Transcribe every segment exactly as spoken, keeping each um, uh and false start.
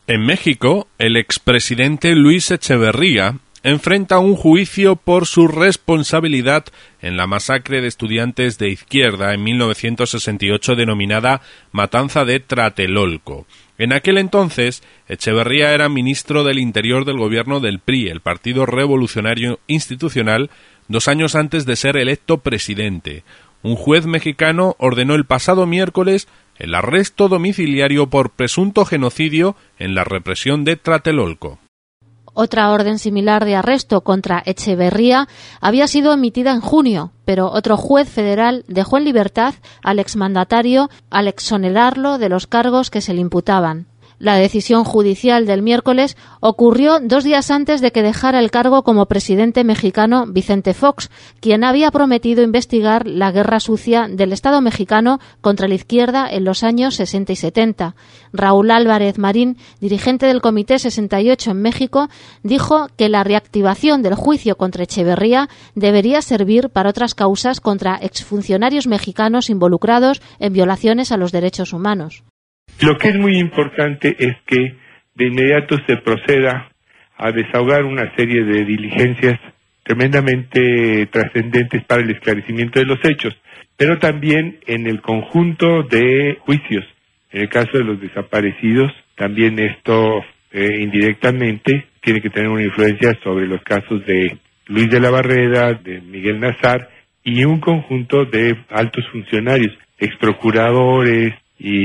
En México, el expresidente Luis Echeverría enfrenta un juicio por su responsabilidad en la masacre de estudiantes de izquierda en mil novecientos sesenta y ocho denominada Matanza de Tlatelolco. En aquel entonces, Echeverría era ministro del Interior del gobierno del P R I, el Partido Revolucionario Institucional, dos años antes de ser electo presidente. Un juez mexicano ordenó el pasado miércoles el arresto domiciliario por presunto genocidio en la represión de Tlatelolco. Otra orden similar de arresto contra Echeverría había sido emitida en junio, pero otro juez federal dejó en libertad al exmandatario al exonerarlo de los cargos que se le imputaban. La decisión judicial del miércoles ocurrió dos días antes de que dejara el cargo como presidente mexicano Vicente Fox, quien había prometido investigar la guerra sucia del Estado mexicano contra la izquierda en los años sesenta y setenta. Raúl Álvarez Marín, dirigente del Comité sesenta y ocho en México, dijo que la reactivación del juicio contra Echeverría debería servir para otras causas contra exfuncionarios mexicanos involucrados en violaciones a los derechos humanos. Lo que es muy importante es que de inmediato se proceda a desahogar una serie de diligencias tremendamente trascendentes para el esclarecimiento de los hechos, pero también en el conjunto de juicios. En el caso de los desaparecidos, también esto eh, indirectamente tiene que tener una influencia sobre los casos de Luis de la Barreda, de Miguel Nazar y un conjunto de altos funcionarios, exprocuradores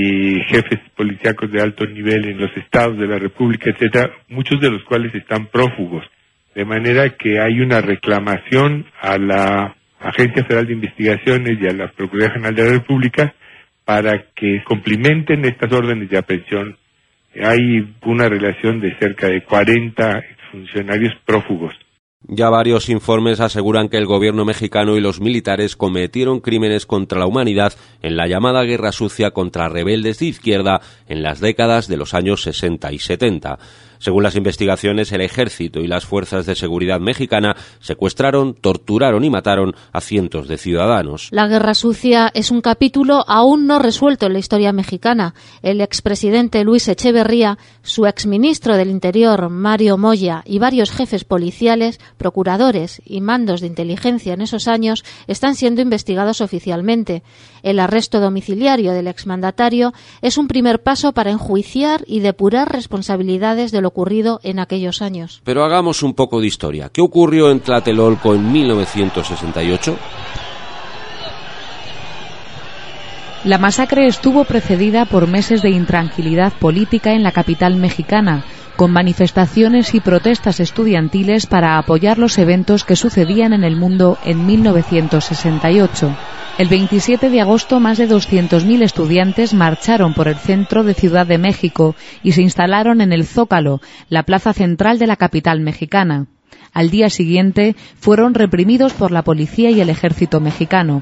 y jefes policíacos de alto nivel en los estados de la República, etcétera, muchos de los cuales están prófugos, de manera que hay una reclamación a la Agencia Federal de Investigaciones y a la Procuraduría General de la República para que cumplimenten estas órdenes de aprehensión. Hay una relación de cerca de cuarenta funcionarios prófugos. Ya varios informes aseguran que el gobierno mexicano y los militares cometieron crímenes contra la humanidad en la llamada Guerra Sucia contra rebeldes de izquierda en las décadas de los años sesenta y setenta. Según las investigaciones, el ejército y las fuerzas de seguridad mexicana secuestraron, torturaron y mataron a cientos de ciudadanos. La Guerra Sucia es un capítulo aún no resuelto en la historia mexicana. El expresidente Luis Echeverría, su exministro del Interior Mario Moya y varios jefes policiales, procuradores y mandos de inteligencia en esos años están siendo investigados oficialmente. El arresto domiciliario del exmandatario es un primer paso para enjuiciar y depurar responsabilidades de lo ocurrido en aquellos años. Pero hagamos un poco de historia. ¿Qué ocurrió en Tlatelolco en mil novecientos sesenta y ocho? La masacre estuvo precedida por meses de intranquilidad política en la capital mexicana, con manifestaciones y protestas estudiantiles para apoyar los eventos que sucedían en el mundo en mil novecientos sesenta y ocho. El veintisiete de agosto, más de doscientos mil estudiantes marcharon por el centro de Ciudad de México y se instalaron en el Zócalo, la plaza central de la capital mexicana. Al día siguiente, fueron reprimidos por la policía y el ejército mexicano.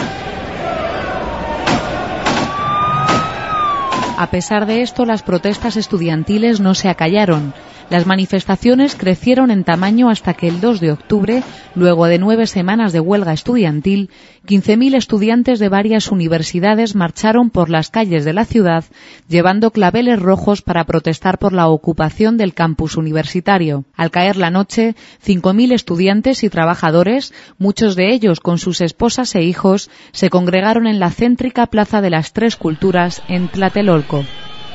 A pesar de esto, las protestas estudiantiles no se acallaron. Las manifestaciones crecieron en tamaño hasta que el dos de octubre, luego de nueve semanas de huelga estudiantil, quince mil estudiantes de varias universidades marcharon por las calles de la ciudad, llevando claveles rojos para protestar por la ocupación del campus universitario. Al caer la noche, cinco mil estudiantes y trabajadores, muchos de ellos con sus esposas e hijos, se congregaron en la céntrica Plaza de las Tres Culturas en Tlatelolco.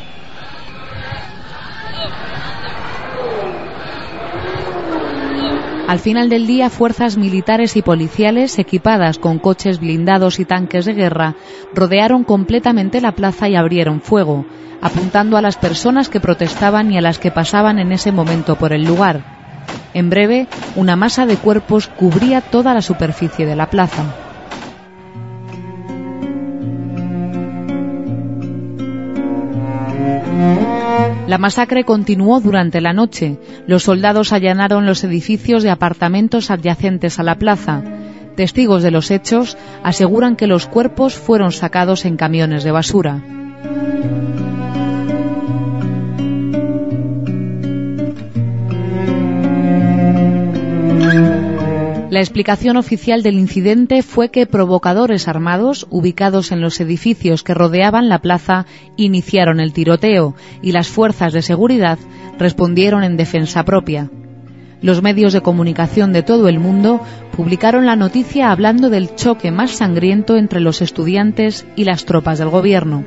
Al final del día, fuerzas militares y policiales, equipadas con coches blindados y tanques de guerra, rodearon completamente la plaza y abrieron fuego, apuntando a las personas que protestaban y a las que pasaban en ese momento por el lugar. En breve, una masa de cuerpos cubría toda la superficie de la plaza. La masacre continuó durante la noche. Los soldados allanaron los edificios de apartamentos adyacentes a la plaza. Testigos de los hechos aseguran que los cuerpos fueron sacados en camiones de basura. La explicación oficial del incidente fue que provocadores armados, ubicados en los edificios que rodeaban la plaza, iniciaron el tiroteo y las fuerzas de seguridad respondieron en defensa propia. Los medios de comunicación de todo el mundo publicaron la noticia hablando del choque más sangriento entre los estudiantes y las tropas del gobierno.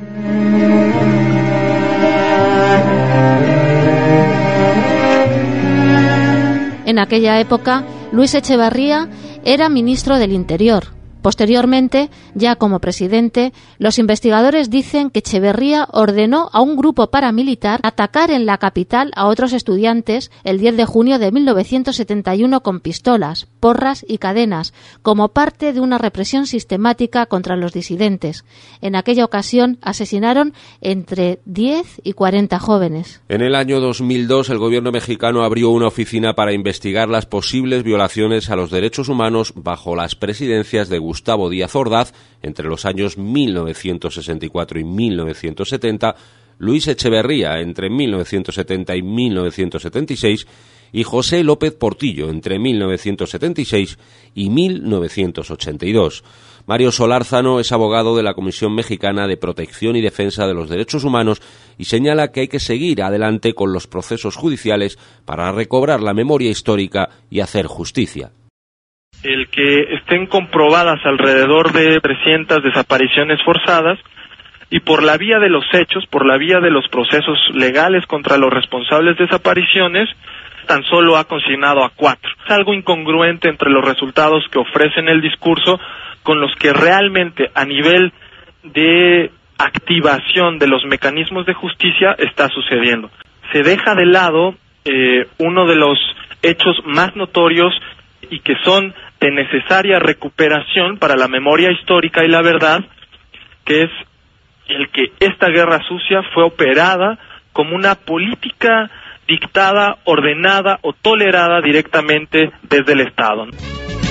En aquella época, Luis Echeverría era ministro del Interior. Posteriormente, ya como presidente, los investigadores dicen que Echeverría ordenó a un grupo paramilitar atacar en la capital a otros estudiantes el diez de junio de mil novecientos setenta y uno con pistolas, porras y cadenas, como parte de una represión sistemática contra los disidentes. En aquella ocasión asesinaron entre diez y cuarenta jóvenes. En el año dos mil dos, el gobierno mexicano abrió una oficina para investigar las posibles violaciones a los derechos humanos bajo las presidencias de Gustavo Díaz Ordaz entre los años mil novecientos sesenta y cuatro y mil novecientos setenta, Luis Echeverría entre mil novecientos setenta y mil novecientos setenta y seis y José López Portillo entre mil novecientos setenta y seis y mil novecientos ochenta y dos. Mario Solárzano es abogado de la Comisión Mexicana de Protección y Defensa de los Derechos Humanos y señala que hay que seguir adelante con los procesos judiciales para recobrar la memoria histórica y hacer justicia. El que estén comprobadas alrededor de trescientas desapariciones forzadas y por la vía de los hechos, por la vía de los procesos legales contra los responsables de desapariciones, tan solo ha consignado a cuatro. Es algo incongruente entre los resultados que ofrecen el discurso con los que realmente a nivel de activación de los mecanismos de justicia está sucediendo. Se deja de lado eh, uno de los hechos más notorios y que son de necesaria recuperación para la memoria histórica y la verdad, que es el que esta guerra sucia fue operada como una política dictada, ordenada o tolerada directamente desde el Estado.